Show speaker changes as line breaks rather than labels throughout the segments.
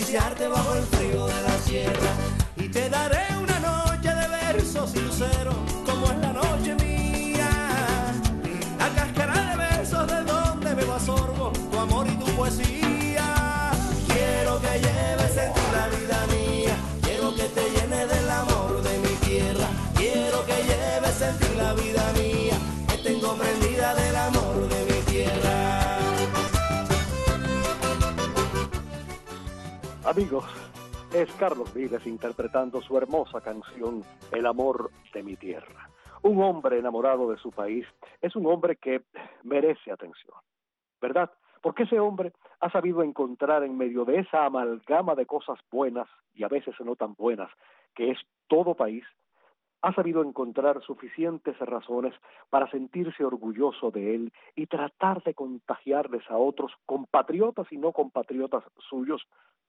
acariciarte bajo el frío de la sierra. Y te daré una noche de versos y luceros, como es la noche mía. La cáscara de versos de donde bebo a sorbo tu amor y tu poesía. Quiero que lleves en ti la vida mía, quiero que te llene del amor de mi tierra. Quiero que lleves en ti la vida mía, que tengo prendida del amor de mi tierra.
Amigos, es Carlos Vives interpretando su hermosa canción El amor de mi tierra. Un hombre enamorado de su país es un hombre que merece atención, ¿verdad? Porque ese hombre ha sabido encontrar en medio de esa amalgama de cosas buenas y a veces no tan buenas, que es todo país, ha sabido encontrar suficientes razones para sentirse orgulloso de él y tratar de contagiarles a otros compatriotas y no compatriotas suyos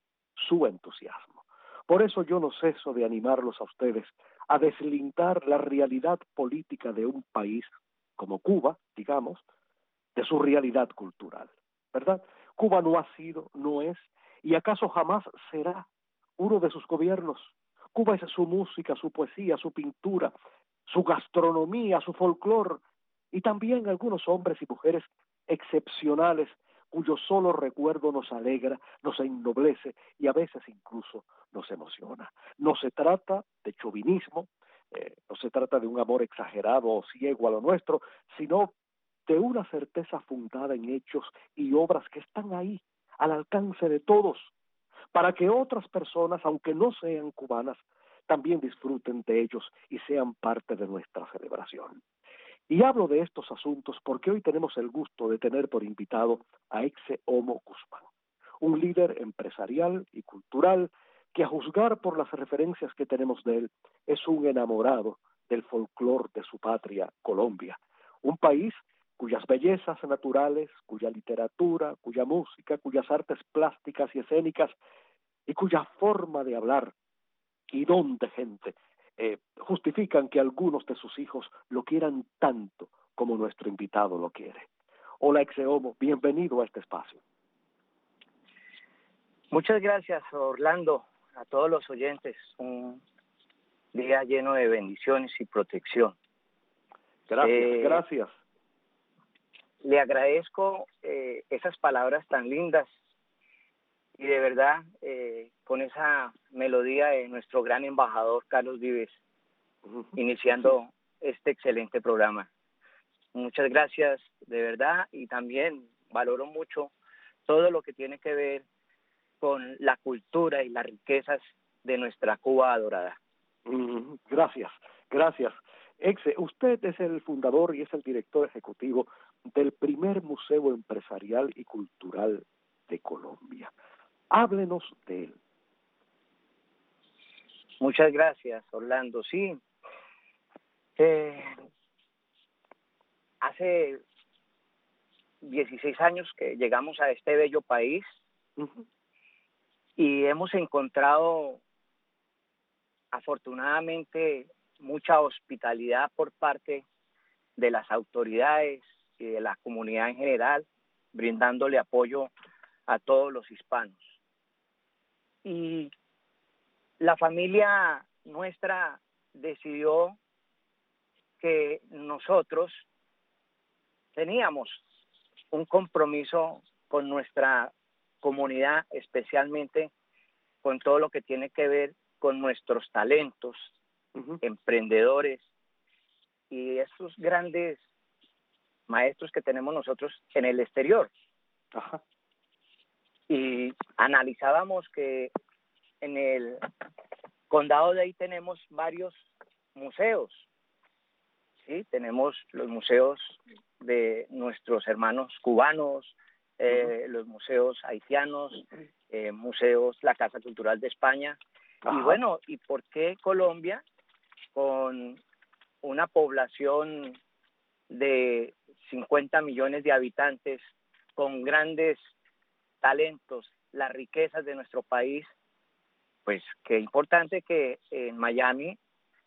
su entusiasmo. Por eso yo no ceso de animarlos a ustedes a deslindar la realidad política de un país como Cuba, digamos, de su realidad cultural, ¿verdad? Cuba no ha sido, no es, y acaso jamás será uno de sus gobiernos. Cuba es su música, su poesía, su pintura, su gastronomía, su folclore, y también algunos hombres y mujeres excepcionales cuyo solo recuerdo nos alegra, nos ennoblece y a veces incluso nos emociona. No se trata de chauvinismo, no se trata de un amor exagerado o ciego a lo nuestro, sino de una certeza fundada en hechos y obras que están ahí, al alcance de todos, para que otras personas, aunque no sean cubanas, también disfruten de ellos y sean parte de nuestra celebración. Y hablo de estos asuntos porque hoy tenemos el gusto de tener por invitado a Exe Homo Guzmán, un líder empresarial y cultural que, a juzgar por las referencias que tenemos de él, es un enamorado del folclore de su patria, Colombia, un país cuyas bellezas naturales, cuya literatura, cuya música, cuyas artes plásticas y escénicas y cuya forma de hablar y don de gente justifican que algunos de sus hijos lo quieran tanto como nuestro invitado lo quiere. Hola Exe Homo, bienvenido a este espacio.
Muchas gracias, Orlando, a todos los oyentes. Un día lleno de bendiciones y protección.
Gracias, gracias.
Le agradezco esas palabras tan lindas y de verdad con esa melodía de nuestro gran embajador Carlos Vives, iniciando este excelente programa. Muchas gracias de verdad, y también valoro mucho todo lo que tiene que ver con la cultura y las riquezas de nuestra Cuba adorada.
Gracias, gracias. Exe, usted es el fundador y es el director ejecutivo del primer museo empresarial y cultural de Colombia. Háblenos de él.
Muchas gracias, Orlando. Sí, hace 16 años que llegamos a este bello país y hemos encontrado afortunadamente mucha hospitalidad por parte de las autoridades y de la comunidad en general, brindándole apoyo a todos los hispanos. Y la familia nuestra decidió que nosotros teníamos un compromiso con nuestra comunidad, especialmente con todo lo que tiene que ver con nuestros talentos, emprendedores y esos grandes maestros que tenemos nosotros en el exterior.
Ajá.
Y analizábamos que en el condado de ahí tenemos varios museos, ¿sí? Tenemos los museos de nuestros hermanos cubanos, los museos haitianos, museos, la Casa Cultural de España. Ajá. Y bueno, ¿y por qué Colombia, con una población de 50 millones de habitantes, con grandes talentos, las riquezas de nuestro país? Pues qué importante que en Miami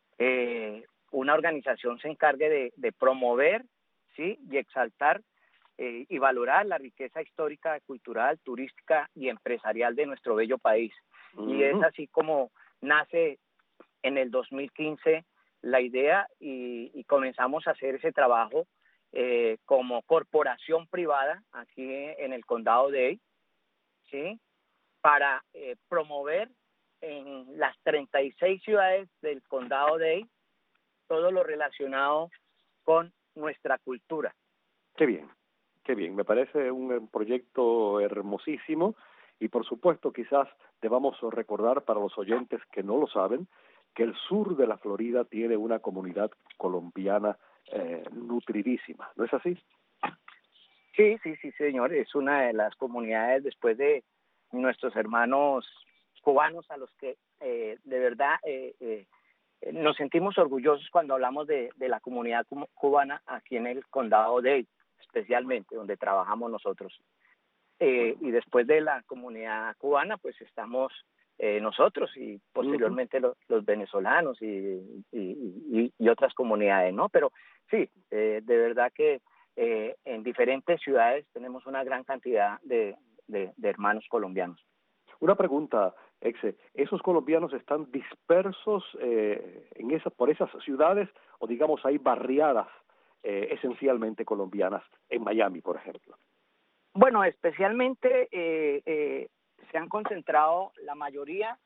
una organización se encargue de promover, ¿sí?, y exaltar y valorar la riqueza histórica, cultural, turística y empresarial de nuestro bello país. Y es así como nace en el 2015 la idea y comenzamos a hacer ese trabajo como corporación privada aquí en el condado de Dade, ¿sí? Para promover en las 36 ciudades del condado de Dade todo lo relacionado con nuestra cultura.
Qué bien, qué bien. Me parece un proyecto hermosísimo y por supuesto quizás debamos recordar para los oyentes que no lo saben que el sur de la Florida tiene una comunidad colombiana nutridísima, ¿no es así?
Sí, señor. Es una de las comunidades después de nuestros hermanos cubanos a los que de verdad nos sentimos orgullosos cuando hablamos de la comunidad cubana aquí en el condado de Dade, especialmente donde trabajamos nosotros. Y después de la comunidad cubana, pues estamos nosotros y posteriormente los venezolanos y otras comunidades, ¿no? Pero sí, de verdad que en diferentes ciudades tenemos una gran cantidad de hermanos colombianos.
Una pregunta, Exe, ¿esos colombianos están dispersos por esas ciudades o digamos hay barriadas esencialmente colombianas en Miami, por ejemplo?
Bueno, especialmente se han concentrado la mayoría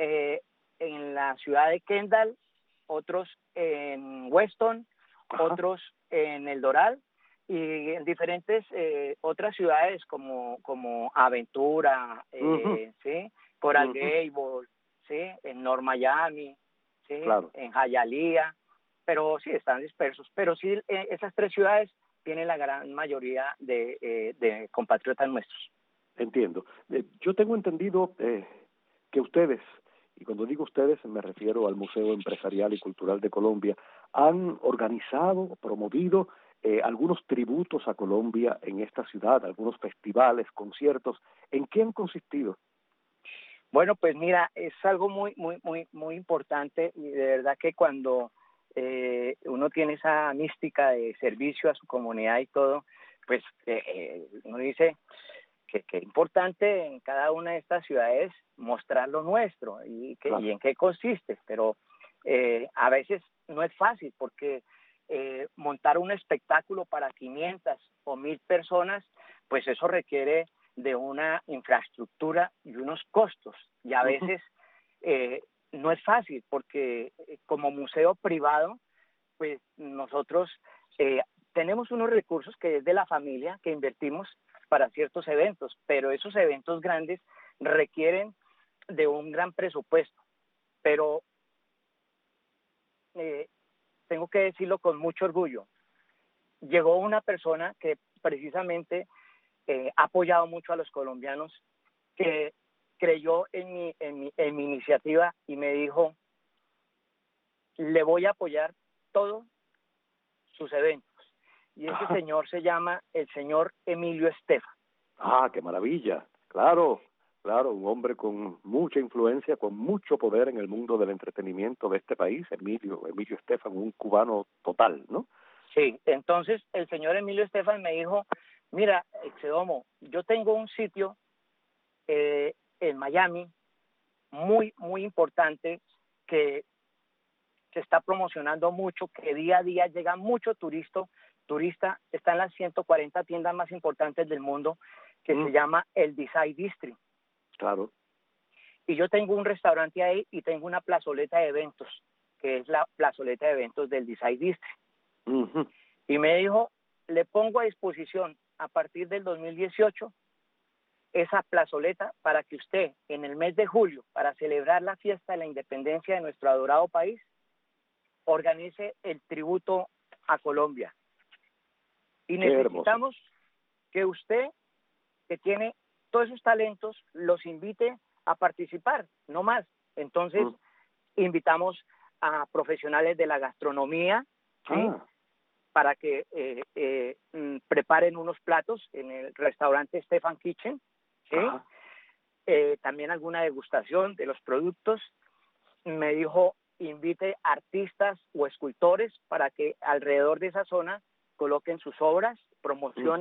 en la ciudad de Kendall, otros en Weston, otros en El Doral y en diferentes otras ciudades como Aventura, ¿sí? Coral Gable, ¿sí? En North Miami, ¿sí?
Claro.
En Hialeah, pero sí están dispersos. Pero sí, esas tres ciudades tienen la gran mayoría de compatriotas nuestros.
Entiendo. Yo tengo entendido que ustedes, y cuando digo ustedes me refiero al Museo Empresarial y Cultural de Colombia, han organizado, promovido algunos tributos a Colombia en esta ciudad, algunos festivales, conciertos. ¿En qué han consistido?
Bueno, pues mira, es algo muy importante y de verdad que cuando uno tiene esa mística de servicio a su comunidad y todo, pues uno dice que es importante en cada una de estas ciudades mostrar lo nuestro y en qué consiste, pero a veces no es fácil porque montar un espectáculo para 500 o 1000 personas, pues eso requiere de una infraestructura y unos costos y a veces no es fácil porque como museo privado, pues nosotros tenemos unos recursos que es de la familia que invertimos para ciertos eventos, pero esos eventos grandes requieren de un gran presupuesto. Pero tengo que decirlo con mucho orgullo, llegó una persona que precisamente ha apoyado mucho a los colombianos, que creyó en mi iniciativa y me dijo, le voy a apoyar todos sus eventos. Y ese señor se llama el señor Emilio Estefan.
¡Ah, qué maravilla! Claro, un hombre con mucha influencia, con mucho poder en el mundo del entretenimiento de este país, Emilio Estefan, un cubano total, ¿no?
Sí, entonces el señor Emilio Estefan me dijo, mira, Exedomo, yo tengo un sitio en Miami muy importante que se está promocionando mucho, que día a día llega mucho turista, está en las 140 tiendas más importantes del mundo, que se llama el Design District.
Claro.
Y yo tengo un restaurante ahí y tengo una plazoleta de eventos, que es la plazoleta de eventos del Design District. Y me dijo, le pongo a disposición a partir del 2018 esa plazoleta para que usted en el mes de julio, para celebrar la fiesta de la independencia de nuestro adorado país, organice el tributo a Colombia. Y necesitamos que usted, que tiene todos esos talentos, los invite a participar, no más. Entonces, invitamos a profesionales de la gastronomía, ¿sí? Para que preparen unos platos en el restaurante Stefan Kitchen, ¿sí? También alguna degustación de los productos. Me dijo, invite artistas o escultores para que alrededor de esa zona coloquen sus obras, promocionen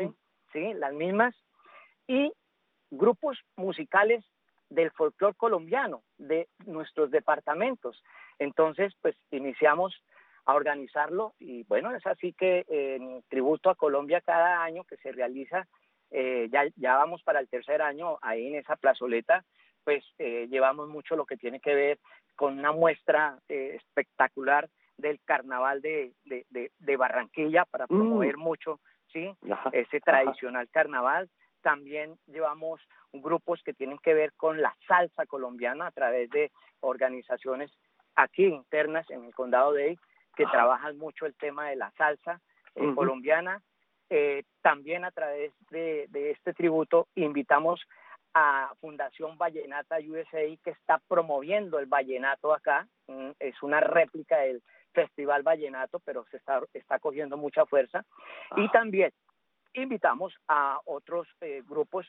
¿sí? Las mismas, y grupos musicales del folclore colombiano, de nuestros departamentos. Entonces, pues iniciamos a organizarlo y bueno, es así que en tributo a Colombia cada año que se realiza, ya vamos para el tercer año ahí en esa plazoleta, pues llevamos mucho lo que tiene que ver con una muestra espectacular del carnaval de Barranquilla para promover mucho, ¿sí? Ese tradicional carnaval. También llevamos grupos que tienen que ver con la salsa colombiana a través de organizaciones aquí internas en el condado de Dade que trabajan mucho el tema de la salsa colombiana. También a través de este tributo invitamos a Fundación Vallenata USA, que está promoviendo el vallenato acá. Es una réplica del Festival Vallenato, pero se está cogiendo mucha fuerza. Y también invitamos a otros grupos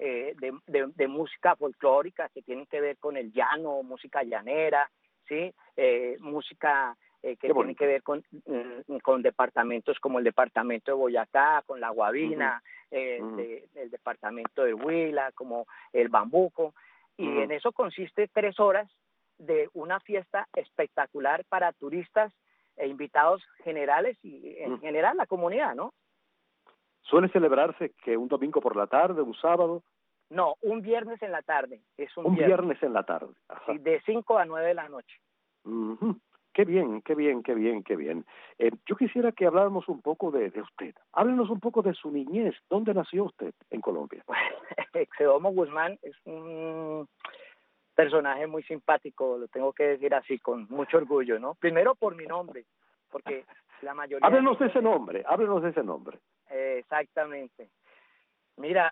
de música folclórica que tienen que ver con el llano, música llanera, ¿sí? Música que tiene que ver con departamentos como el departamento de Boyacá, con la Guavina, el departamento de Huila, como el Bambuco, y en eso consiste 3 horas de una fiesta espectacular para turistas e invitados generales y en general la comunidad, ¿no?
¿Suele celebrarse que un domingo por la tarde, un sábado?
No, un viernes en la tarde. Es un
viernes en la tarde.
Sí, de 5 a 9 de la noche.
Qué bien, qué bien, qué bien, qué bien. Yo quisiera que habláramos un poco de usted. Háblenos un poco de su niñez. ¿Dónde nació usted en Colombia?
Exeomo Guzmán es un personaje muy simpático, lo tengo que decir así, con mucho orgullo, ¿no? Primero por mi nombre, porque la mayoría...
Háblenos de ese nombre, háblenos de ese nombre.
Exactamente. Mira,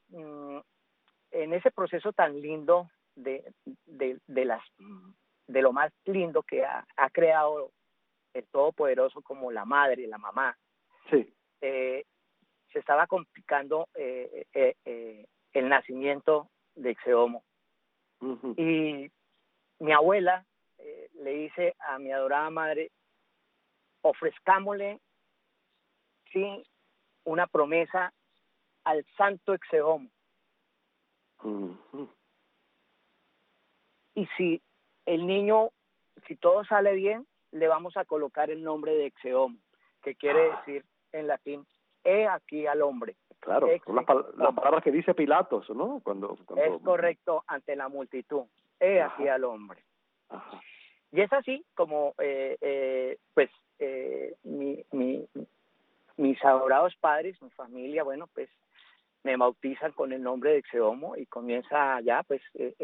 en ese proceso tan lindo de lo más lindo que ha creado el Todopoderoso como la madre, la mamá,
sí.
Se estaba complicando el nacimiento de Exeomo. Y mi abuela le dice a mi adorada madre, ofrezcámosle, sí, una promesa al santo Exeomo. Y si el niño, si todo sale bien, le vamos a colocar el nombre de Exeomo, que quiere decir en latín, he aquí al hombre.
Claro, son las palabras que dice Pilatos, ¿no? Cuando...
Es correcto, ante la multitud, he aquí al hombre. Y es así como, mis adorados padres, mi familia, bueno, pues me bautizan con el nombre de Exeomo y comienza ya, pues,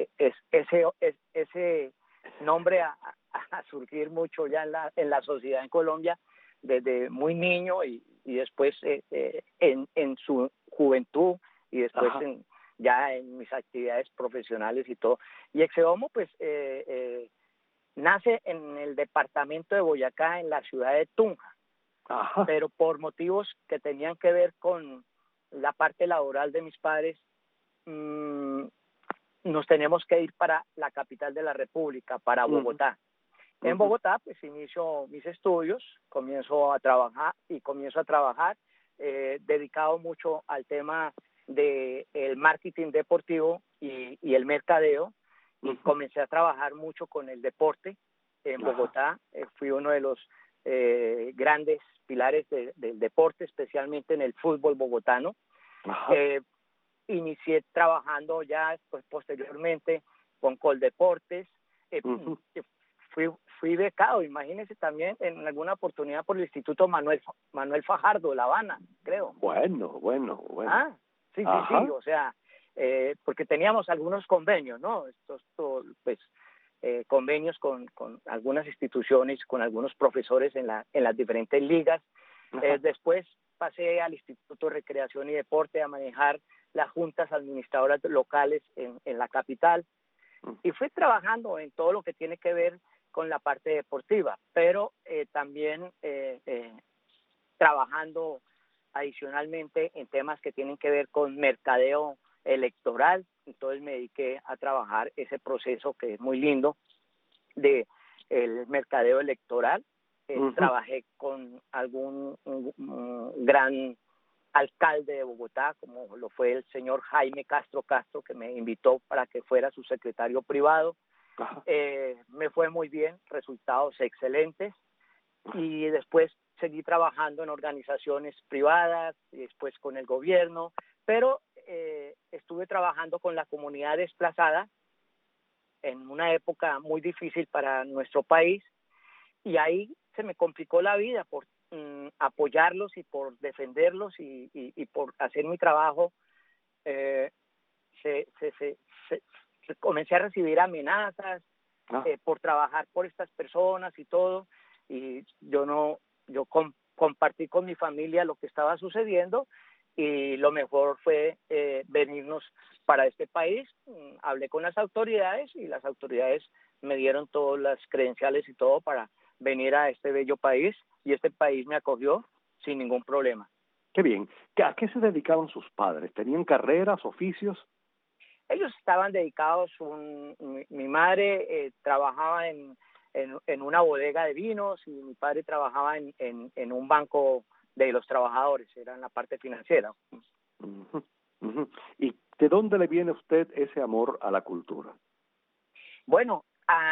ese nombre a surgir mucho ya en la sociedad en Colombia desde muy niño y después en su juventud y después ya en mis actividades profesionales y todo. Y Exeomo, pues, nace en el departamento de Boyacá, en la ciudad de Tunja, pero por motivos que tenían que ver con la parte laboral de mis padres, nos tenemos que ir para la capital de la República, para Bogotá. En Bogotá, pues, inicio mis estudios, comienzo a trabajar, dedicado mucho al tema del marketing deportivo y el mercadeo, y comencé a trabajar mucho con el deporte en Bogotá. Fui uno de los grandes pilares del deporte, especialmente en el fútbol bogotano. Inicié trabajando ya, pues, posteriormente con Coldeportes. Fui becado, imagínense, también en alguna oportunidad por el Instituto Manuel Fajardo, La Habana, creo.
Bueno.
Sí, o sea, porque teníamos algunos convenios, ¿no? Convenios con algunas instituciones, con algunos profesores en las diferentes ligas. Después pasé al Instituto de Recreación y Deporte a manejar las juntas administradoras locales en la capital, y fui trabajando en todo lo que tiene que ver con la parte deportiva, pero también trabajando adicionalmente en temas que tienen que ver con mercadeo electoral. Entonces me dediqué a trabajar ese proceso que es muy lindo de el mercadeo electoral. Trabajé con algún gran alcalde de Bogotá, como lo fue el señor Jaime Castro Castro, que me invitó para que fuera su secretario privado. Me fue muy bien, resultados excelentes, y después seguí trabajando en organizaciones privadas y después con el gobierno, pero estuve trabajando con la comunidad desplazada en una época muy difícil para nuestro país, y ahí se me complicó la vida por apoyarlos y por defenderlos y por hacer mi trabajo. Comencé a recibir amenazas por trabajar por estas personas y todo, y yo compartí con mi familia lo que estaba sucediendo, y lo mejor fue venirnos para este país. Hablé con las autoridades y las autoridades me dieron todas las credenciales y todo para venir a este bello país, y este país me acogió sin ningún problema.
Qué bien. ¿A qué se dedicaban sus padres? ¿Tenían carreras, oficios?
Ellos estaban dedicados, mi madre trabajaba en una bodega de vinos, y mi padre trabajaba en un banco de los trabajadores, era en la parte financiera.
Uh-huh, uh-huh. ¿Y de dónde le viene a usted ese amor a la cultura?
Bueno,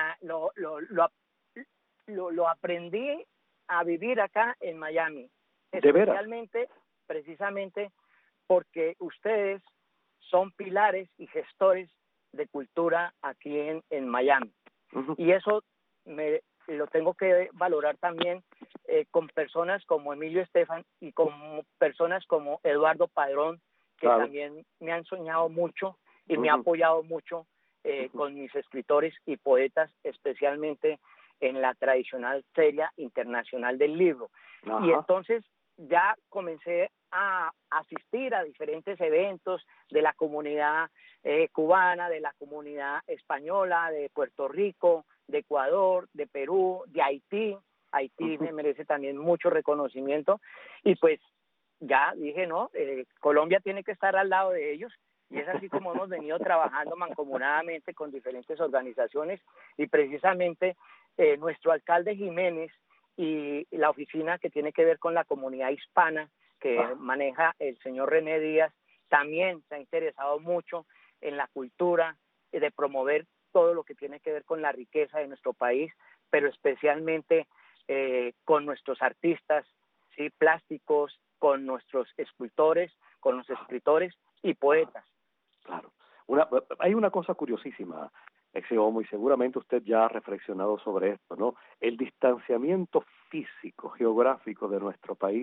lo aprendí a vivir acá en Miami, especialmente, precisamente porque ustedes son pilares y gestores de cultura aquí en Miami. Uh-huh. Y eso lo tengo que valorar también con personas como Emilio Estefan y con personas como Eduardo Padrón, que también me han soñado mucho y me ha apoyado mucho con mis escritores y poetas, especialmente en la tradicional Feria Internacional del Libro. Ajá. Y entonces ya comencé a asistir a diferentes eventos de la comunidad cubana, de la comunidad española, de Puerto Rico, de Ecuador, de Perú, de Haití. Haití me merece también mucho reconocimiento, y pues ya dije, no, Colombia tiene que estar al lado de ellos, y es así como hemos venido trabajando mancomunadamente con diferentes organizaciones, y precisamente nuestro alcalde Jiménez y la oficina que tiene que ver con la comunidad hispana que maneja el señor René Díaz, también se ha interesado mucho en la cultura, de promover todo lo que tiene que ver con la riqueza de nuestro país, pero especialmente con nuestros artistas, ¿sí?, plásticos, con nuestros escultores, con los escritores y poetas.
Claro. Hay una cosa curiosísima, Exeomo, y seguramente usted ya ha reflexionado sobre esto, ¿no? El distanciamiento físico, geográfico de nuestro país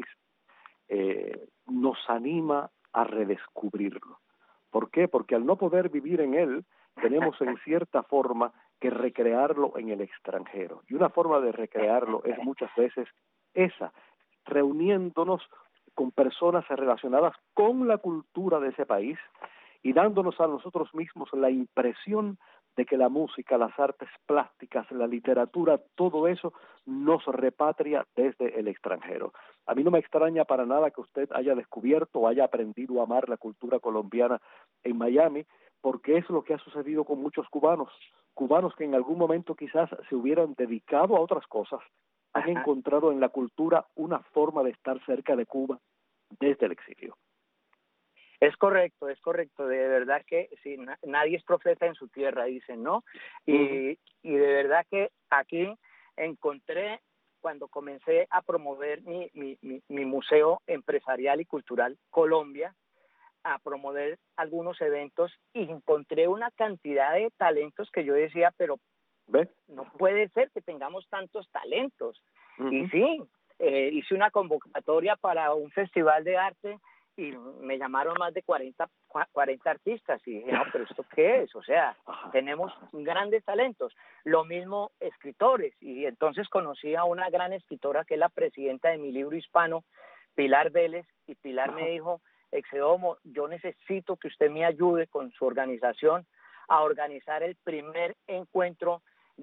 nos anima a redescubrirlo. ¿Por qué? Porque al no poder vivir en él, tenemos en cierta forma que recrearlo en el extranjero. Y una forma de recrearlo es muchas veces esa, reuniéndonos con personas relacionadas con la cultura de ese país y dándonos a nosotros mismos la impresión de que la música, las artes plásticas, la literatura, todo eso nos repatria desde el extranjero. A mí no me extraña para nada que usted haya descubierto o haya aprendido a amar la cultura colombiana en Miami, porque es lo que ha sucedido con muchos cubanos que en algún momento quizás se hubieran dedicado a otras cosas, han encontrado en la cultura una forma de estar cerca de Cuba desde el exilio.
Es correcto, de verdad que sí, nadie es profeta en su tierra, dicen, ¿no? Y de verdad que aquí encontré, cuando comencé a promover mi museo empresarial y cultural Colombia, a promover algunos eventos, y encontré una cantidad de talentos que yo decía, pero no puede ser que tengamos tantos talentos. Y sí, hice una convocatoria para un festival de arte y me llamaron más de 40 artistas, y dije, no, pero ¿esto qué es? O sea, tenemos grandes talentos. Lo mismo escritores, y entonces conocí a una gran escritora que es la presidenta de Mi Libro Hispano, Pilar Vélez, y Pilar me dijo, Exeomo, yo necesito que usted me ayude con su organización a organizar el primer encuentro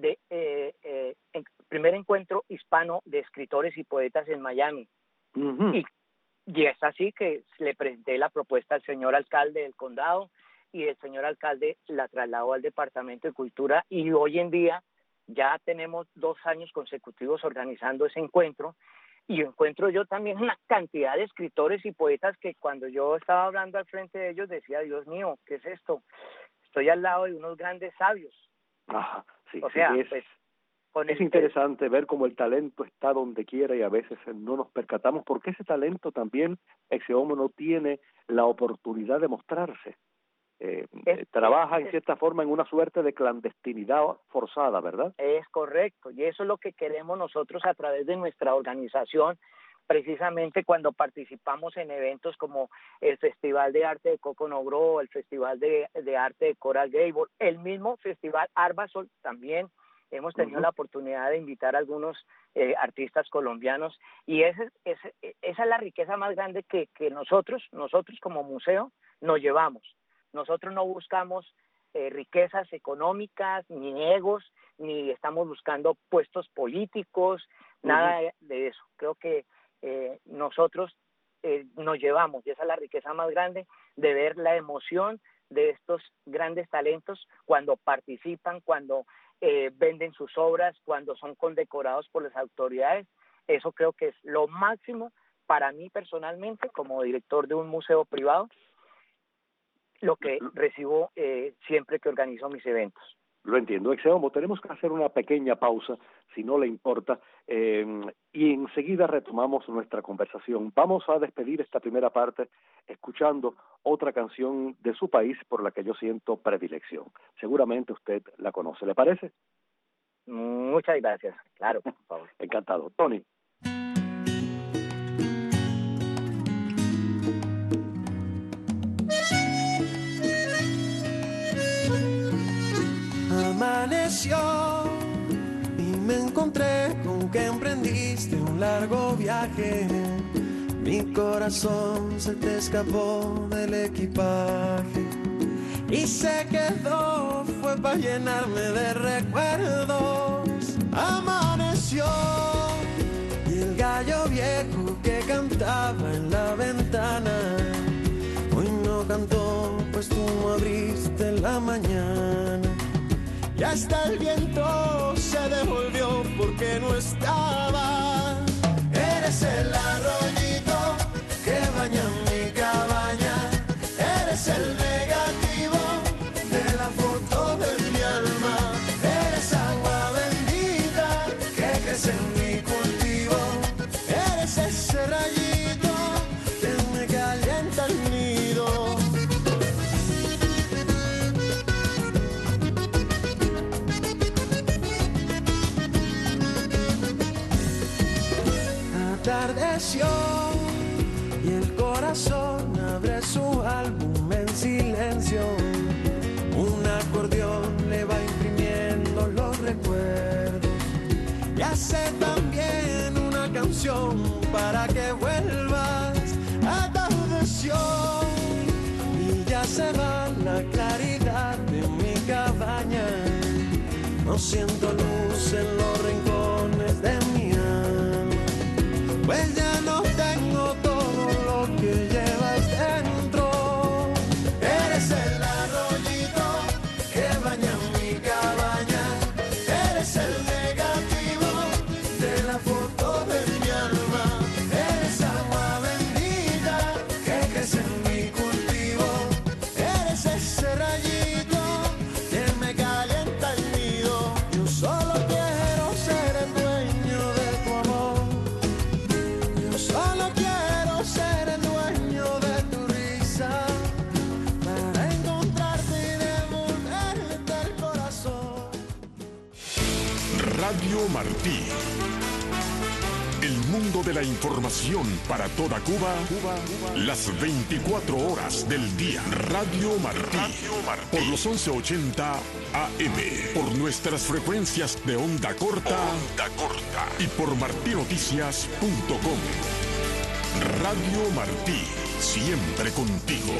hispano de escritores y poetas en Miami. Y es así que le presenté la propuesta al señor alcalde del condado, y el señor alcalde la trasladó al Departamento de Cultura, y hoy en día ya tenemos 2 años consecutivos organizando ese encuentro, y encuentro yo también una cantidad de escritores y poetas que cuando yo estaba hablando al frente de ellos decía, Dios mío, ¿qué es esto? Estoy al lado de unos grandes sabios.
Ajá, sí,
O sea,
es,
pues,
es interesante ver cómo el talento está donde quiera y a veces no nos percatamos porque ese talento también, ese hombre no tiene la oportunidad de mostrarse. Trabaja en cierta forma en una suerte de clandestinidad forzada, ¿verdad?
Es correcto, y eso es lo que queremos nosotros a través de nuestra organización, precisamente cuando participamos en eventos como el Festival de Arte de Coconut Grove, el Festival de Arte de Coral Gable, el mismo Festival Arbasol también. Hemos tenido la oportunidad de invitar a algunos artistas colombianos y esa es la riqueza más grande que nosotros como museo nos llevamos. Nosotros no buscamos riquezas económicas, ni egos, ni estamos buscando puestos políticos, nada de eso. Creo que nosotros nos llevamos, y esa es la riqueza más grande, de ver la emoción de estos grandes talentos cuando participan, cuando venden sus obras, cuando son condecorados por las autoridades. Eso creo que es lo máximo para mí personalmente, como director de un museo privado, lo que recibo siempre que organizo mis eventos.
Lo entiendo. Exeomo, tenemos que hacer una pequeña pausa, si no le importa, y enseguida retomamos nuestra conversación. Vamos a despedir esta primera parte escuchando otra canción de su país por la que yo siento predilección. Seguramente usted la conoce. ¿Le parece?
Muchas gracias. Claro, por favor.
Encantado. Tony.
Amaneció y me encontré con que emprendiste un largo viaje. Mi corazón se te escapó del equipaje y se quedó, fue para llenarme de recuerdos. Amaneció y el gallo viejo que cantaba en la ventana hoy no cantó, pues tú no abriste la mañana. Y hasta el viento se devolvió porque no estaba. Eres el arroyito que baña mi cabaña. Eres el negativo de la foto de mi alma. Eres agua bendita que crece en mi cultivo. Eres ese rayito que me calienta el nido. Atardeció y el corazón abre su álbum en silencio. Un acordeón le va imprimiendo los recuerdos y hace también una canción para que vuelvas. Atardeció y ya se va la claridad de mi cabaña. No siento luz en los rincones de mi alma, pues ya no tengo todo lo que llevas dentro. Eres el arroyito que baña mi cabaña. Eres el negativo de la foto de mi alma. Eres agua bendita que crece en mi cultivo. Eres ese rayito que me calienta el nido. Yo solo quiero ser el dueño de tu amor. Solo quiero ser el dueño de tu risa para encontrarte y devolverte el corazón.
Radio Martí. El mundo de la información para toda Cuba, las 24 horas del día. Radio Martí. Por los 1180 AM. Por nuestras frecuencias de onda corta. Y por martinoticias.com. Radio Martí, siempre contigo.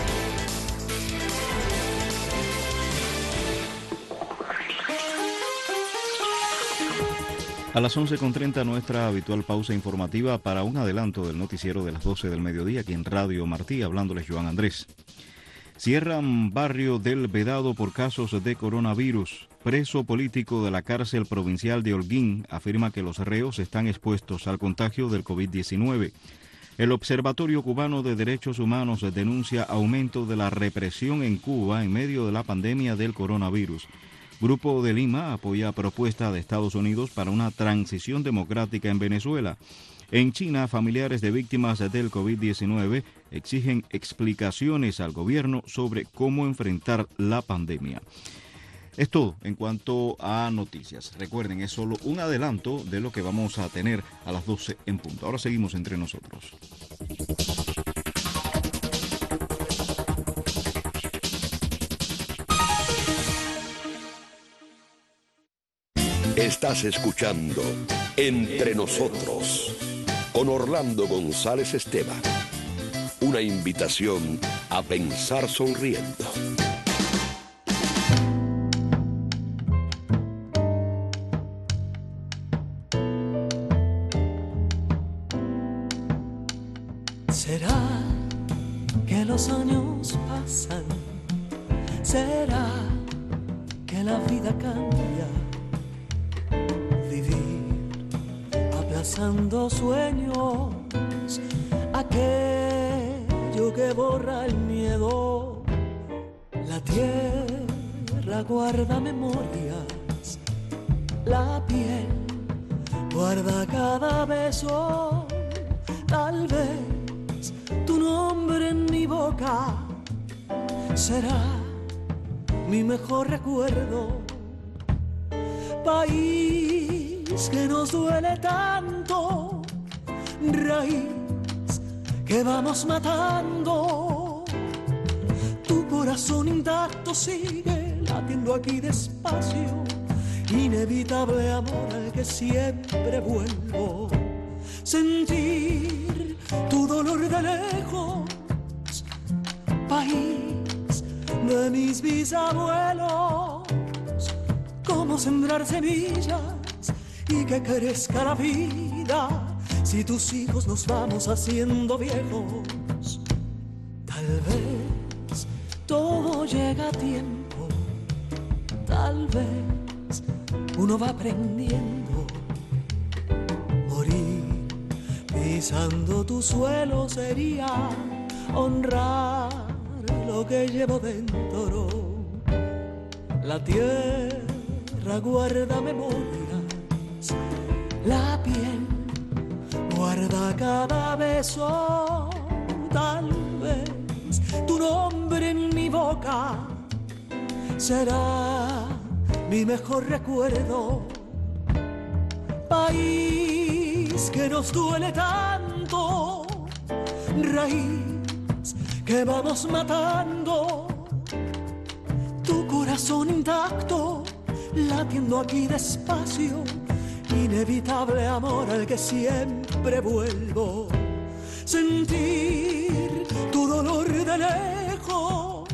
A las 11:30 nuestra habitual pausa informativa para un adelanto del noticiero de las 12 del mediodía aquí en Radio Martí, hablándoles Joan Andrés. Cierran barrio del Vedado por casos de coronavirus. Preso político de la cárcel provincial de Holguín afirma que los reos están expuestos al contagio del COVID-19. El Observatorio Cubano de Derechos Humanos denuncia aumento de la represión en Cuba en medio de la pandemia del coronavirus. Grupo de Lima apoya propuesta de Estados Unidos para una transición democrática en Venezuela. En China, familiares de víctimas del COVID-19 exigen explicaciones al gobierno sobre cómo enfrentar la pandemia. Es todo en cuanto a noticias. Recuerden, es solo un adelanto de lo que vamos a tener a las 12 en punto. Ahora seguimos entre nosotros.
Estás escuchando Entre Nosotros con Orlando González Esteban. Una invitación a pensar sonriendo.
¿Será que los años pasan? ¿Será que la vida cambia? Aplazando sueños, aquello que borra el miedo. La tierra guarda memorias, la piel guarda cada beso. Tal vez tu nombre en mi boca será mi mejor recuerdo. País que nos duele tanto, raíz que vamos matando. Tu corazón intacto sigue latiendo aquí despacio, inevitable amor al que siempre vuelvo. Sentir tu dolor de lejos, país de mis bisabuelos. Cómo sembrar semillas y que crezca la vida si tus hijos nos vamos haciendo viejos. Tal vez todo llega a tiempo, tal vez uno va aprendiendo. Morir pisando tu suelo sería honrar lo que llevo dentro. La tierra guarda memorias, la piel guarda cada beso. Tal vez tu nombre en mi boca será mi mejor recuerdo. País que nos duele tanto, raíz que vamos matando. Tu corazón intacto latiendo aquí despacio, inevitable amor al que siempre vuelvo. Sentir tu dolor de lejos,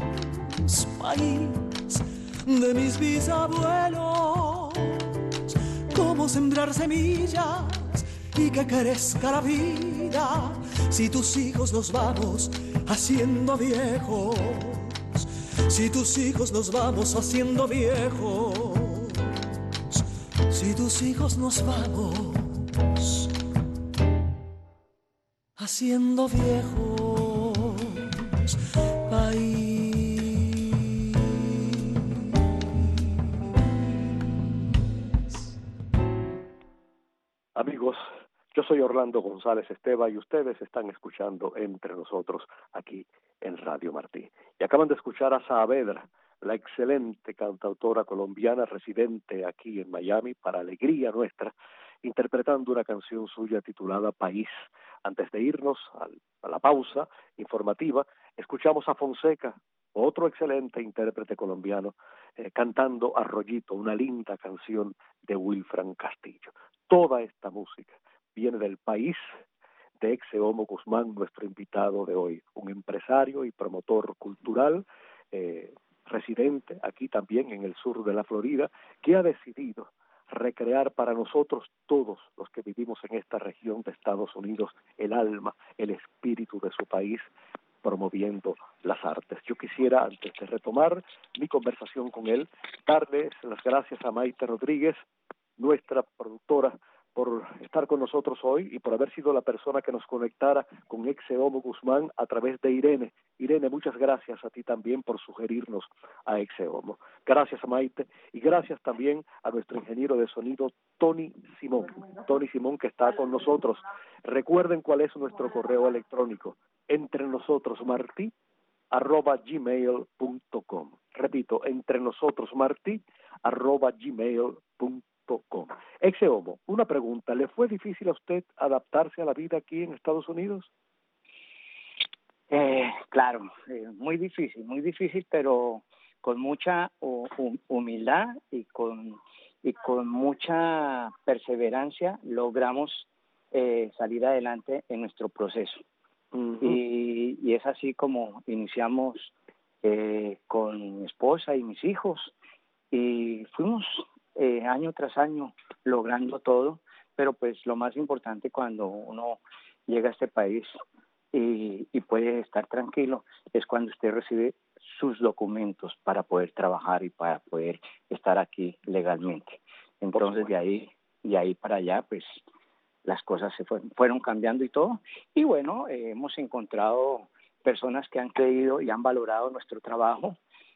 país de mis bisabuelos. Cómo sembrar semillas y que crezca la vida si tus hijos nos vamos haciendo viejos. Si tus hijos nos vamos haciendo viejos. Si tus hijos nos vamos haciendo viejos, país.
Amigos, yo soy Orlando González Esteban y ustedes están escuchando Entre Nosotros aquí en Radio Martí. Y acaban de escuchar a Saavedra, la excelente cantautora colombiana residente aquí en Miami, para alegría nuestra, interpretando una canción suya titulada País. Antes de irnos a la pausa informativa, escuchamos a Fonseca, otro excelente intérprete colombiano, cantando Arroyito, una linda canción de Wilfran Castillo. Toda esta música viene del país de Exeomo Guzmán, nuestro invitado de hoy, un empresario y promotor cultural, residente aquí también en el sur de la Florida, que ha decidido recrear para nosotros, todos los que vivimos en esta región de Estados Unidos, el alma, el espíritu de su país, promoviendo las artes. Yo quisiera, antes de retomar mi conversación con él, darles las gracias a Maite Rodríguez, nuestra productora, por estar con nosotros hoy y por haber sido la persona que nos conectara con Exeomo Guzmán a través de Irene. Irene, muchas gracias a ti también por sugerirnos a Exeomo. Gracias a Maite y gracias también a nuestro ingeniero de sonido, Tony Simón. Tony Simón, que está con nosotros. Recuerden cuál es nuestro correo electrónico, entrenosotros@gmail.com. Repito, entrenosotros@gmail.com. Exeomo, una pregunta, ¿le fue difícil a usted adaptarse a la vida aquí en Estados Unidos?
Claro, muy difícil, pero con mucha humildad y con mucha perseverancia logramos salir adelante en nuestro proceso. Uh-huh. Y es así como iniciamos con mi esposa y mis hijos y fuimos año tras año logrando todo, pero pues lo más importante cuando uno llega a este país y puede estar tranquilo es cuando usted recibe sus documentos para poder trabajar y para poder estar aquí legalmente. Entonces de ahí para allá pues las cosas se fueron cambiando y todo, y bueno, hemos encontrado personas que han creído y han valorado nuestro trabajo.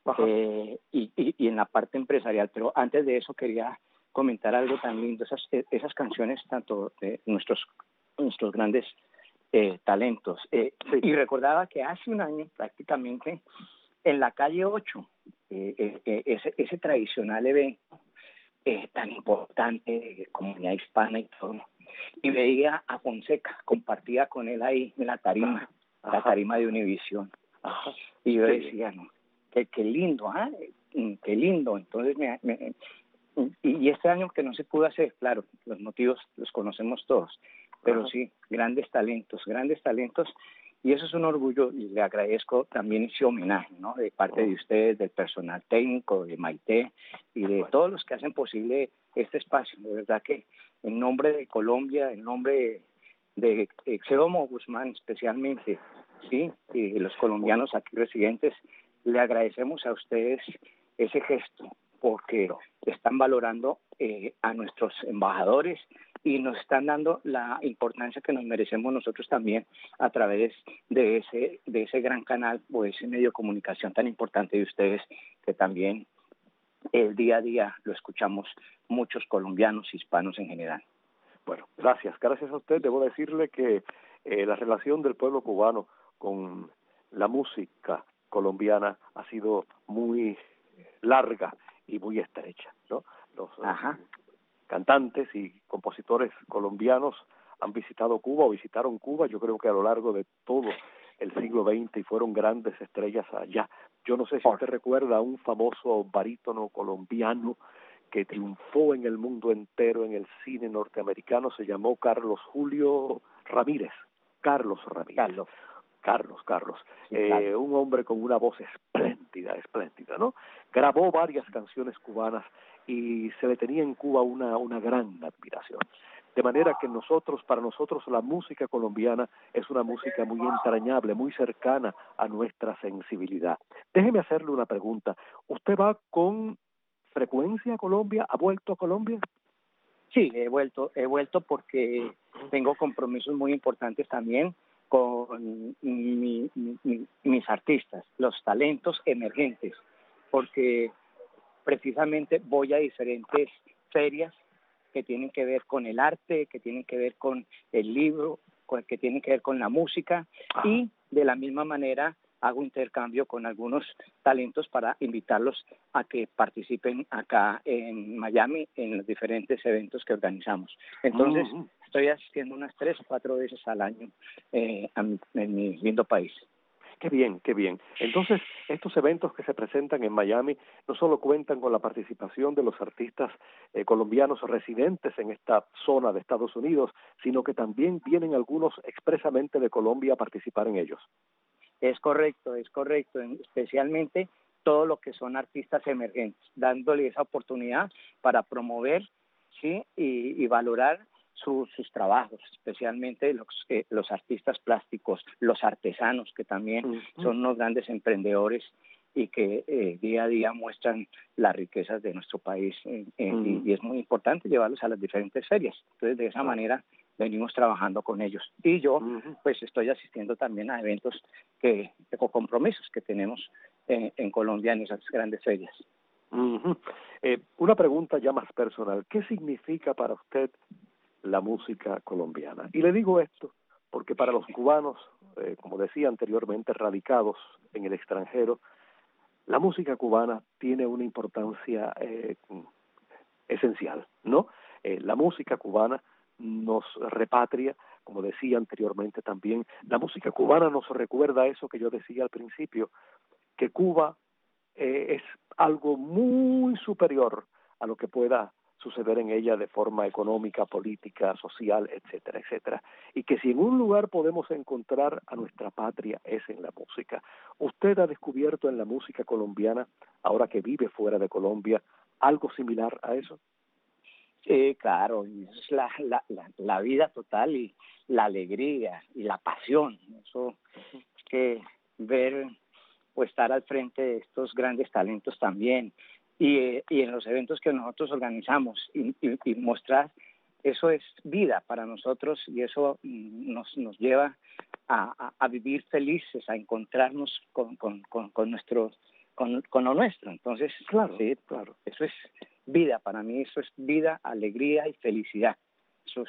Y en la parte empresarial, pero antes de eso quería comentar algo tan lindo, esas canciones tanto de nuestros grandes talentos, sí. Y recordaba que hace un año prácticamente en la calle 8 ese tradicional evento tan importante de comunidad hispana y todo, y veía a Fonseca, compartía con él ahí en la tarima, la tarima de Univisión. Y yo decía, no, qué lindo, qué lindo. Entonces, y este año que no se pudo hacer, claro, los motivos los conocemos todos, pero sí, grandes talentos, y eso es un orgullo, y le agradezco también ese homenaje, ¿no? De parte de ustedes, del personal técnico, de Maite, y de todos los que hacen posible este espacio. De verdad que en nombre de Colombia, en nombre de Exeomo Guzmán especialmente, sí, y de los colombianos aquí residentes, le agradecemos a ustedes ese gesto porque están valorando a nuestros embajadores y nos están dando la importancia que nos merecemos nosotros también a través de ese gran canal o ese medio de comunicación tan importante de ustedes, que también el día a día lo escuchamos muchos colombianos, hispanos en general.
Bueno, gracias a usted. Debo decirle que la relación del pueblo cubano con la música colombiana ha sido muy larga y muy estrecha, ¿no? Los cantantes y compositores colombianos han visitado Cuba o visitaron Cuba, yo creo que a lo largo de todo el siglo XX, y fueron grandes estrellas allá. Yo no sé si usted recuerda a un famoso barítono colombiano que triunfó en el mundo entero en el cine norteamericano, se llamó Carlos Ramírez. Carlos. Sí, claro. Un hombre con una voz espléndida, ¿no? Grabó varias canciones cubanas y se le tenía en Cuba una gran admiración. De manera que para nosotros la música colombiana es una música muy entrañable, muy cercana a nuestra sensibilidad. Déjeme hacerle una pregunta. ¿Usted va con frecuencia a Colombia? ¿Ha vuelto a Colombia?
Sí, he vuelto porque tengo compromisos muy importantes también con mis artistas, los talentos emergentes, porque precisamente voy a diferentes ferias que tienen que ver con el arte, que tienen que ver con el libro, que tienen que ver con la música, y de la misma manera hago intercambio con algunos talentos para invitarlos a que participen acá en Miami en los diferentes eventos que organizamos. Entonces, estoy asistiendo unas 3 o 4 veces al año en mi lindo país.
Qué bien. Entonces, estos eventos que se presentan en Miami no solo cuentan con la participación de los artistas colombianos residentes en esta zona de Estados Unidos, sino que también vienen algunos expresamente de Colombia a participar en ellos.
Es correcto, especialmente todo lo que son artistas emergentes, dándole esa oportunidad para promover, sí, y valorar sus trabajos, especialmente los artistas plásticos, los artesanos, que también son unos grandes emprendedores y que día a día muestran las riquezas de nuestro país, y es muy importante llevarlos a las diferentes ferias. Entonces, de esa manera venimos trabajando con ellos. Y yo, pues, estoy asistiendo también a eventos o compromisos que tenemos en Colombia en esas grandes ferias.
Una pregunta ya más personal. ¿Qué significa para usted la música colombiana? Y le digo esto porque para los cubanos, como decía anteriormente, radicados en el extranjero, la música cubana tiene una importancia esencial, ¿no? La música cubana nos repatria, como decía anteriormente también. La música cubana nos recuerda eso que yo decía al principio, que Cuba es algo muy superior a lo que pueda suceder en ella de forma económica, política, social, etcétera, etcétera. Y que si en un lugar podemos encontrar a nuestra patria es en la música. ¿Usted ha descubierto en la música colombiana, ahora que vive fuera de Colombia, algo similar a eso?
Sí, claro, es la vida total y la alegría y la pasión. Eso es que ver o estar al frente de estos grandes talentos también, y en los eventos que nosotros organizamos y mostrar, eso es vida para nosotros, y eso nos lleva a vivir felices, a encontrarnos con lo nuestro. Entonces,
claro,
sí,
claro,
eso es vida para mí, eso es vida, alegría y felicidad. Eso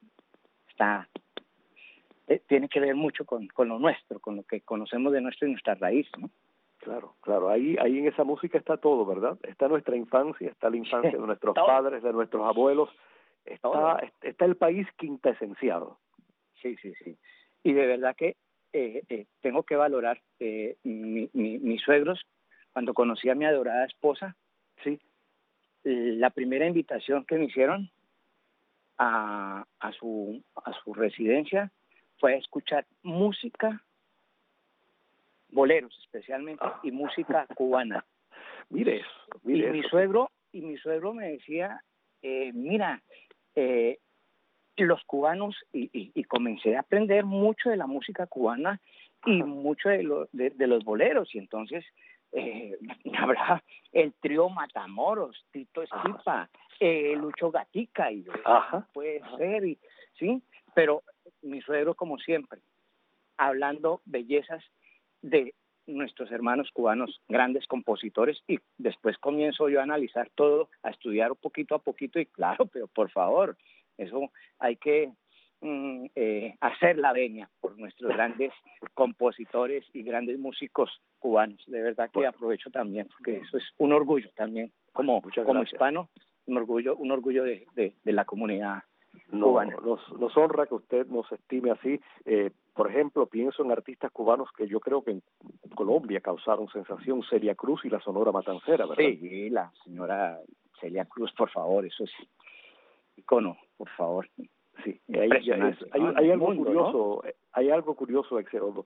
tiene que ver mucho con lo nuestro, con lo que conocemos de nuestro y nuestra raíz, ¿no?
Claro, claro. Ahí en esa música está todo, ¿verdad? Está nuestra infancia, está la infancia de nuestros padres, de nuestros abuelos, está el país quintesenciado.
Sí. Y de verdad que tengo que valorar mis suegros. Cuando conocí a mi adorada esposa,
sí,
la primera invitación que me hicieron a su residencia fue a escuchar música, boleros especialmente, y música cubana.
Mire eso.
Mi suegro me decía, mira, los cubanos, y comencé a aprender mucho de la música cubana y mucho de los boleros, y entonces habrá el trío Matamoros, Tito Estipa, Lucho Gatica, y yo, puede ser, sí, pero mi suegro, como siempre, hablando bellezas de nuestros hermanos cubanos, grandes compositores, y después comienzo yo a analizar todo, a estudiar poquito a poquito, y claro, pero por favor, eso hay que hacer la venia por nuestros grandes compositores y grandes músicos cubanos. De verdad que aprovecho también, porque eso es un orgullo también, como hispano, un orgullo de la comunidad cubana.
Nos honra que usted nos estime así. Por ejemplo, pienso en artistas cubanos que yo creo que en Colombia causaron sensación, Celia Cruz y la Sonora Matancera, ¿verdad?
Sí, la señora Celia Cruz, por favor, eso es icono, por favor.
Sí, hay algo curioso, ¿no? Hay algo curioso, Exeodo.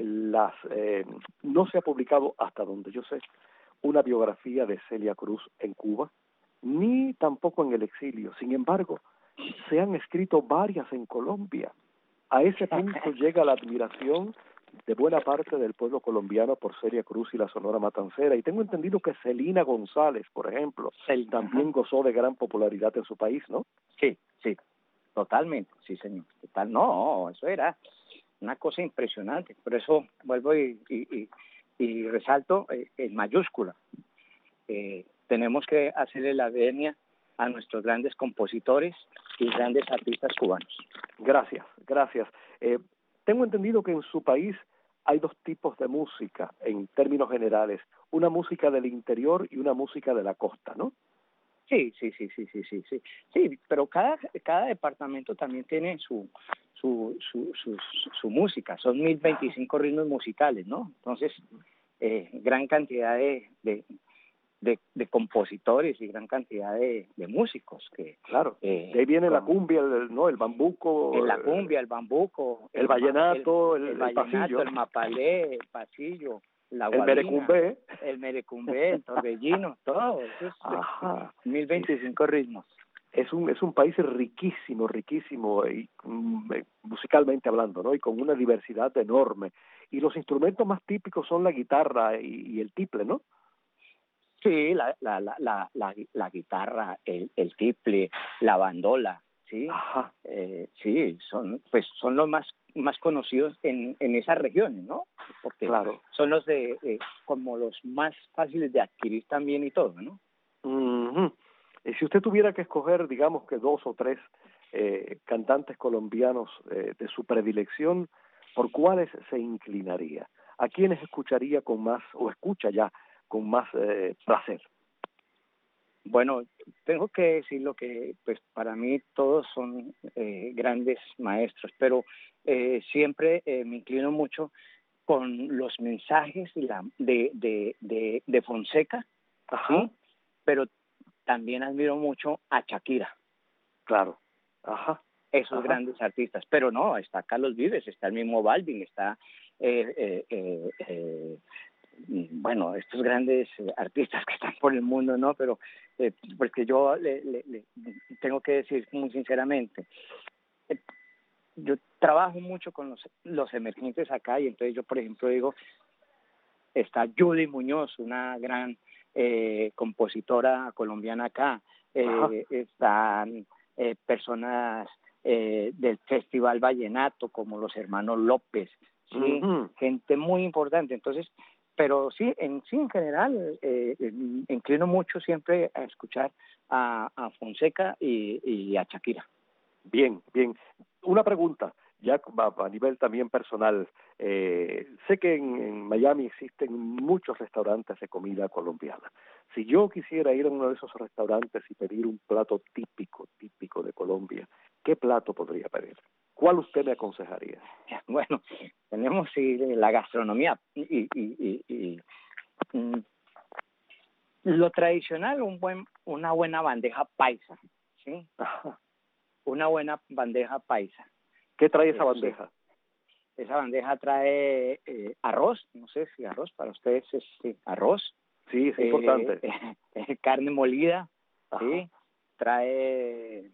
No se ha publicado, hasta donde yo sé, una biografía de Celia Cruz en Cuba, ni tampoco en el exilio. Sin embargo, se han escrito varias en Colombia. A ese punto llega la admiración de buena parte del pueblo colombiano por Celia Cruz y la Sonora Matancera. Y tengo entendido que Celina González, por ejemplo, también gozó de gran popularidad en su país, ¿no?
Sí, totalmente, sí, señor. No, eso era una cosa impresionante. Por eso vuelvo y resalto en mayúscula. Tenemos que hacerle la venia a nuestros grandes compositores y grandes artistas cubanos.
Gracias. Tengo entendido que en su país hay dos tipos de música, en términos generales, una música del interior y una música de la costa, ¿no?
Sí, pero cada departamento también tiene su música. Son 1025 ritmos musicales, ¿no? Entonces, gran cantidad de compositores y gran cantidad de músicos que
claro, de ahí viene la cumbia, el bambuco,
la cumbia, el bambuco,
el vallenato,
el
pasillo,
el mapalé, el pasillo, la
guabina,
el merecumbé, el torbellino, todo eso es 1025 ritmos.
es un país riquísimo, y musicalmente hablando, ¿no? Y con una diversidad enorme. Y los instrumentos más típicos son la guitarra y el tiple, ¿no?
Sí, la guitarra, el tiple, la bandola, sí.
Ajá.
Sí, son los más conocidos en esas regiones, ¿no? Porque
claro.
son los como los más fáciles de adquirir también y todo, ¿no?
Uh-huh. Si usted tuviera que escoger, digamos que 2 o 3 cantantes colombianos de su predilección, ¿por cuáles se inclinaría? ¿A quiénes escucharía con más, o escucha ya con más placer?
Bueno, tengo que decirlo que pues para mí todos son grandes maestros, pero siempre me inclino mucho con los mensajes de Fonseca, ¿sí? Pero también admiro mucho a Shakira.
Claro. Ajá.
Esos grandes artistas. Pero no, está Carlos Vives, está el mismo Balvin, está bueno, estos grandes artistas que están por el mundo, ¿no? Pero pues que yo le tengo que decir muy sinceramente, yo trabajo mucho con los emergentes acá, y entonces yo, por ejemplo, digo, está Judy Muñoz, una gran compositora colombiana acá, están personas del Festival Vallenato como los hermanos López, ¿sí? Gente muy importante. Entonces, pero sí, en general, inclino mucho siempre a escuchar a Fonseca y a Shakira.
Bien. Una pregunta, ya a nivel también personal. Sé que en Miami existen muchos restaurantes de comida colombiana. Si yo quisiera ir a uno de esos restaurantes y pedir un plato típico de Colombia, ¿qué plato podría pedir? ¿Cuál usted me aconsejaría?
Bueno, tenemos la gastronomía y lo tradicional, una buena bandeja paisa, ¿sí?
Ajá.
Una buena bandeja paisa.
¿Qué trae esa bandeja?
Esa bandeja trae arroz, no sé si arroz para ustedes es arroz.
Sí, es importante.
Carne molida, ¿sí? Trae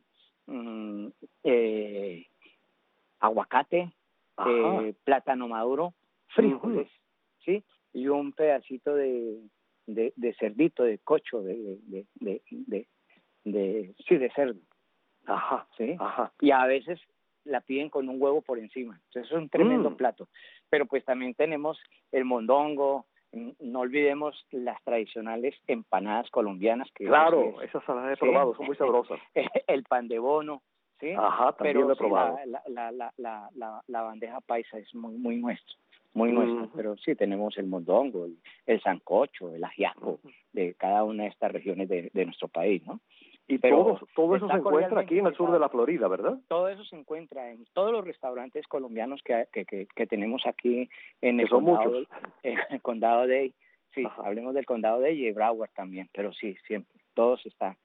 aguacate, plátano maduro, frijoles, ¿sí? Y un pedacito de cerdito, de cocho, de cerdo.
Ajá,
¿sí? Y a veces la piden con un huevo por encima. Entonces es un tremendo plato. Pero pues también tenemos el mondongo, no olvidemos las tradicionales empanadas colombianas. Que
claro, esas las he probado, son muy sabrosas.
El pan de bono, ¿sí?
Ajá, también lo he probado.
La bandeja paisa es muy nuestra, muy nuestra. Pero sí tenemos el mondongo, el sancocho, el ajiaco de cada una de estas regiones de nuestro país, ¿no?
Y todo eso se encuentra aquí en el sur de la Florida, ¿verdad?
Todo eso se encuentra en todos los restaurantes colombianos que tenemos aquí en el condado de sí, hablemos del condado de y de Broward también, pero sí, siempre, todos está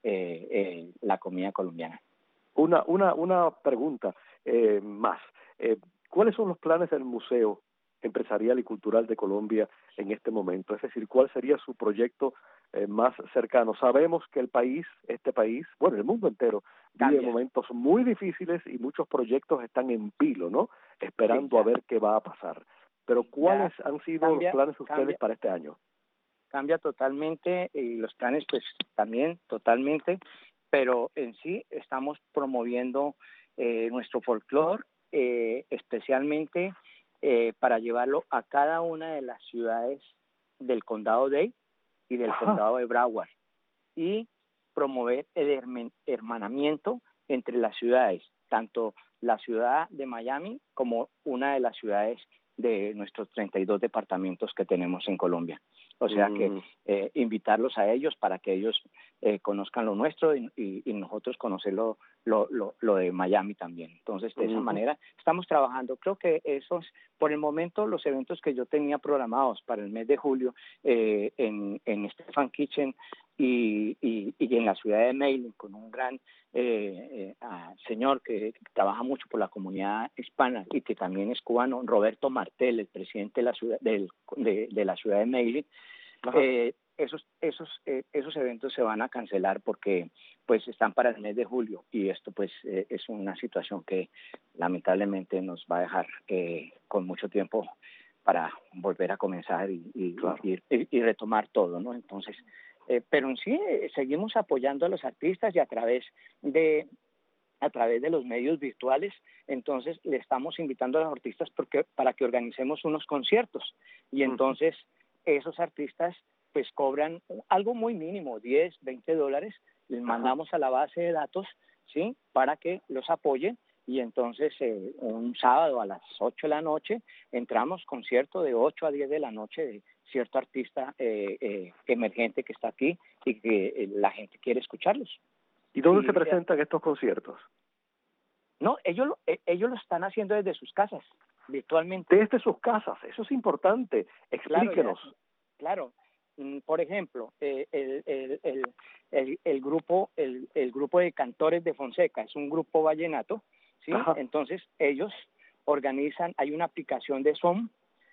la comida colombiana.
Una pregunta más. ¿Cuáles son los planes del Museo Empresarial y Cultural de Colombia en este momento? Es decir, ¿cuál sería su proyecto más cercano? Sabemos que este país, bueno, el mundo entero, vive momentos muy difíciles y muchos proyectos están en vilo, ¿no? Esperando a ver qué va a pasar. Pero ¿cuáles han sido los planes de ustedes para este año?
Cambia totalmente, y los planes pues también totalmente, pero en sí estamos promoviendo nuestro folclore, especialmente para llevarlo a cada una de las ciudades del condado de y del condado de Broward, y promover el hermanamiento entre las ciudades, tanto la ciudad de Miami como una de las ciudades de nuestros 32 departamentos que tenemos en Colombia. O sea que invitarlos a ellos para que ellos conozcan lo nuestro y nosotros conocer lo de Miami también. Entonces, de esa manera estamos trabajando. Creo que esos, por el momento, los eventos que yo tenía programados para el mes de julio en Stefan Kitchen y en la ciudad de Mailing, con un gran señor que trabaja mucho por la comunidad hispana y que también es cubano, Roberto Martel, el presidente de la ciudad de la ciudad de Mailing. esos eventos se van a cancelar porque pues están para el mes de julio, y esto pues es una situación que lamentablemente nos va a dejar con mucho tiempo para volver a comenzar y retomar todo, ¿no? Entonces, pero en sí seguimos apoyando a los artistas, y a través de los medios virtuales. Entonces le estamos invitando a los artistas para que organicemos unos conciertos, y entonces esos artistas pues cobran algo muy mínimo, $10, $20, les mandamos a la base de datos, ¿sí?, para que los apoyen, y entonces un sábado a las 8 de la noche entramos, concierto de 8 a 10 de la noche de cierto artista emergente que está aquí y que la gente quiere escucharlos.
¿Y dónde se presentan estos conciertos?
No, ellos lo están haciendo desde sus casas, virtualmente.
Desde sus casas, eso es importante. Explíquenos.
Claro. Por ejemplo, el grupo de Cantores de Fonseca es un grupo vallenato, ¿sí? Ajá. Entonces ellos organizan, hay una aplicación de Zoom,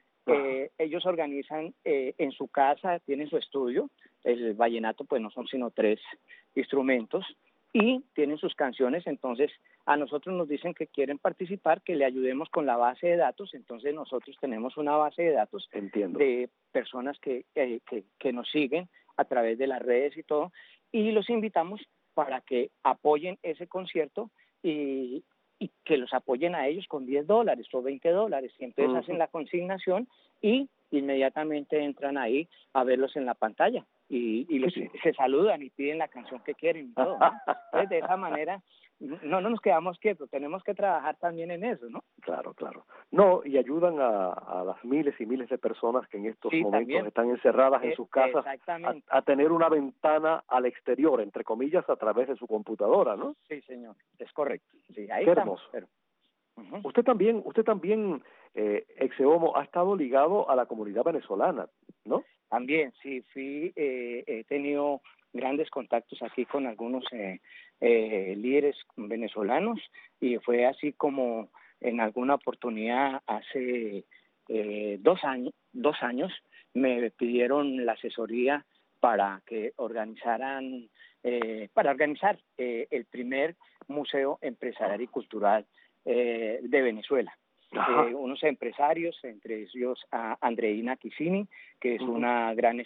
ellos organizan en su casa, tienen su estudio, el vallenato pues no son sino 3 instrumentos, y tienen sus canciones. Entonces a nosotros nos dicen que quieren participar, que le ayudemos con la base de datos. Entonces nosotros tenemos una base de datos de personas que nos siguen a través de las redes y todo, y los invitamos para que apoyen ese concierto y que los apoyen a ellos con $10 o $20, y entonces hacen la consignación y inmediatamente entran ahí a verlos en la pantalla. Y se saludan y piden la canción que quieren y todo, ¿no? Entonces, de esa manera no nos quedamos quietos, tenemos que trabajar también en eso, ¿no?
Claro. No, y ayudan a las miles y miles de personas que en estos momentos también están encerradas en sus casas a tener una ventana al exterior, entre comillas, a través de su computadora, ¿no?
Sí, señor, es correcto. Sí, ahí
Qué
estamos.
Hermoso. Usted también, Exeomo, ha estado ligado a la comunidad venezolana, ¿no?
También, sí, he tenido grandes contactos aquí con algunos líderes venezolanos, y fue así como en alguna oportunidad hace 2 años me pidieron la asesoría para que organizar el primer museo empresarial y cultural de Venezuela. Unos empresarios, entre ellos a Andreina Quisini, que es una gran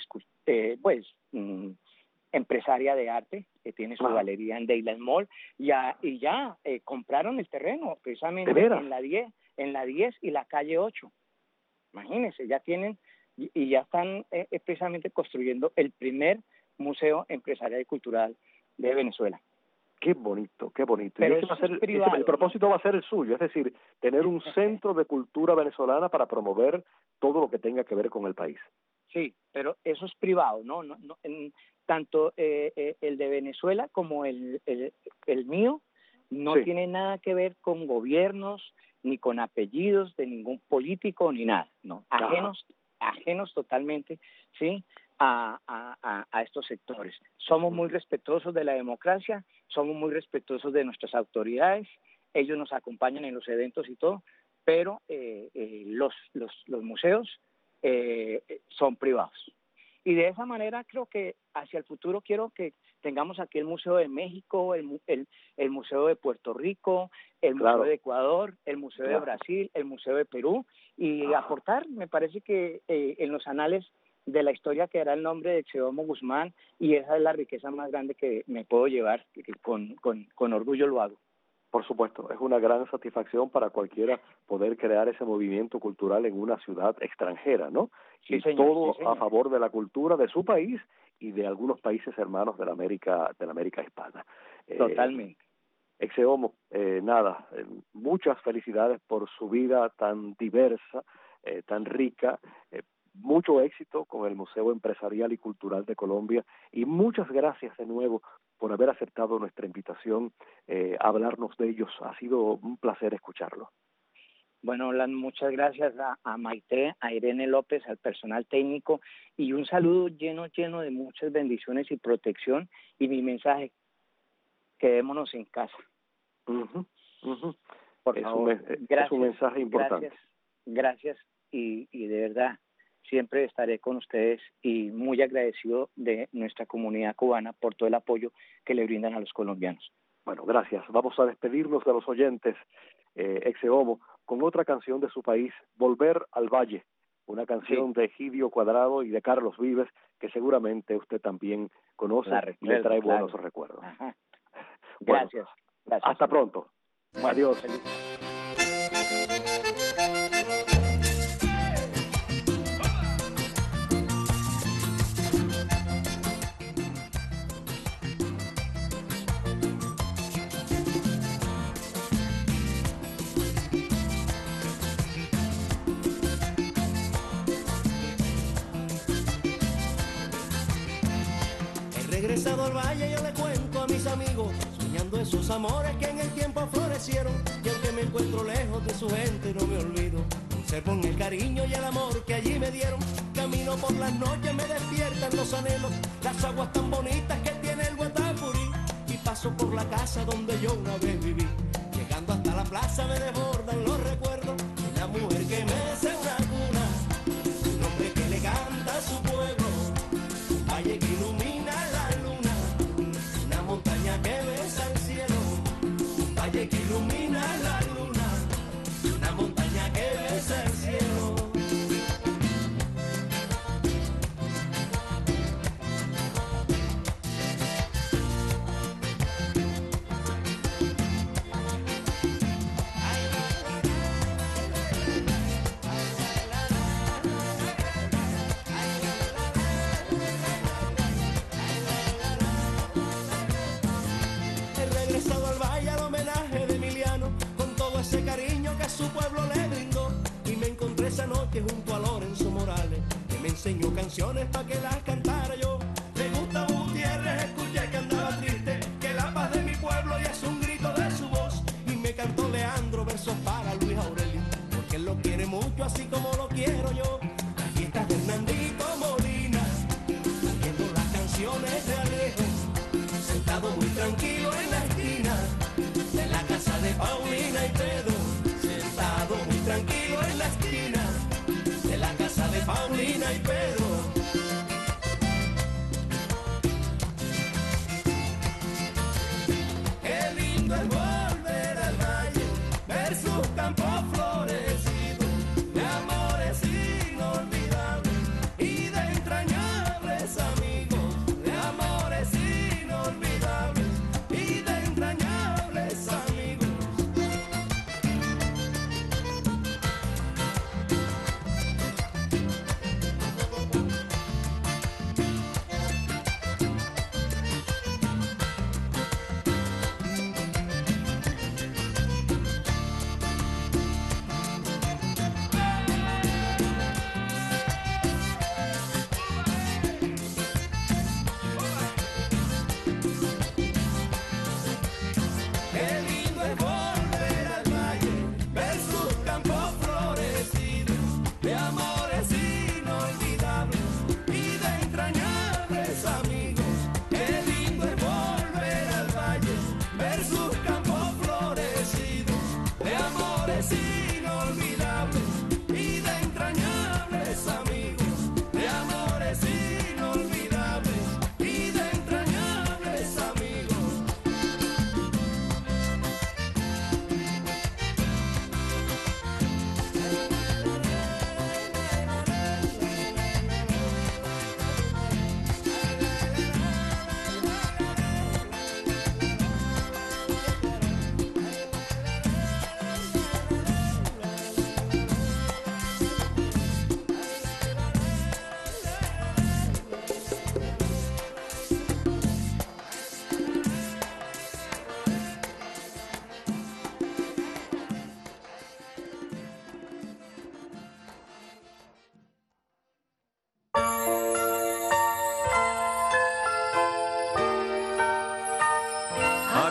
empresaria de arte, que tiene su galería en Dayland Mall, y ya compraron el terreno, precisamente en la 10 y la calle 8. Imagínense, ya tienen y ya están precisamente construyendo el primer museo empresarial y cultural de Venezuela.
Qué bonito.
Pero
y el propósito va a ser el suyo, es decir, tener un centro de cultura venezolana para promover todo lo que tenga que ver con el país.
Sí, pero eso es privado, no tanto el de Venezuela como el mío no tiene nada que ver con gobiernos ni con apellidos de ningún político ni nada, no, ajenos totalmente, sí, a estos sectores. Somos muy respetuosos de la democracia, somos muy respetuosos de nuestras autoridades, ellos nos acompañan en los eventos y todo, pero los museos son privados. Y de esa manera creo que hacia el futuro quiero que tengamos aquí el Museo de México, el Museo de Puerto Rico, el Museo de Ecuador, el Museo de Brasil, el Museo de Perú, y aportar, me parece que en los anales de la historia quedará el nombre de Exeomo Guzmán, y esa es la riqueza más grande que me puedo llevar, que con orgullo lo hago.
Por supuesto, es una gran satisfacción para cualquiera poder crear ese movimiento cultural en una ciudad extranjera, ¿no?
Sí,
y
señor,
todo
sí, señor.
A favor de la cultura de su país y de algunos países hermanos de la América hispana.
Totalmente.
Exeomo, muchas felicidades por su vida tan diversa, tan rica, mucho éxito con el Museo Empresarial y Cultural de Colombia, y muchas gracias de nuevo por haber aceptado nuestra invitación a hablarnos de ellos. Ha sido un placer escucharlo.
Bueno, muchas gracias a Maite, a Irene López, al personal técnico, y un saludo lleno de muchas bendiciones y protección, y mi mensaje: quedémonos en casa. Por favor, gracias,
es un mensaje importante.
Gracias, y de verdad, siempre estaré con ustedes y muy agradecido de nuestra comunidad cubana por todo el apoyo que le brindan a los colombianos.
Bueno, gracias. Vamos a despedirnos de los oyentes, Exeomo, con otra canción de su país, Volver al Valle, una canción de Egidio Cuadrado y de Carlos Vives, que seguramente usted también conoce y le trae buenos recuerdos.
Ajá.
Bueno,
gracias.
Hasta pronto.
Bueno,
adiós.
Feliz.
Regresado al valle yo le cuento a mis amigos, soñando esos amores que en el tiempo florecieron, y aunque me encuentro lejos de su gente no me olvido, conservo en el cariño y el amor que allí me dieron. Camino por las noches, me despiertan los anhelos, las aguas tan bonitas que tiene el Guatapurí, y paso por la casa donde yo una vez viví, llegando hasta la plaza me desbordan los recuerdos de la mujer que mece una cuna, un hombre que le canta a su pueblo, un valle que ilumina la luna, una montaña que besa el cielo, un valle que ilumina la luna, una montaña que besa el cielo. Regresado al valle al homenaje de Emiliano, con todo ese cariño que su pueblo le brindó, y me encontré esa noche junto a Lorenzo Morales, que me enseñó canciones para que las cantara yo. Le gusta Gutiérrez, escuché que andaba triste, que la paz de mi pueblo y es un grito de su voz, y me cantó Leandro versos para Luis Aurelio, porque él lo quiere mucho así como lo quiero yo. Las fiestas de Hernandito Molina, oyendo las canciones de Alejo, sentado muy tranquilo en la esquina de la casa de Paulina y Pedro, sentado muy tranquilo en la esquina de la casa de Paulina y Pedro. Qué lindo es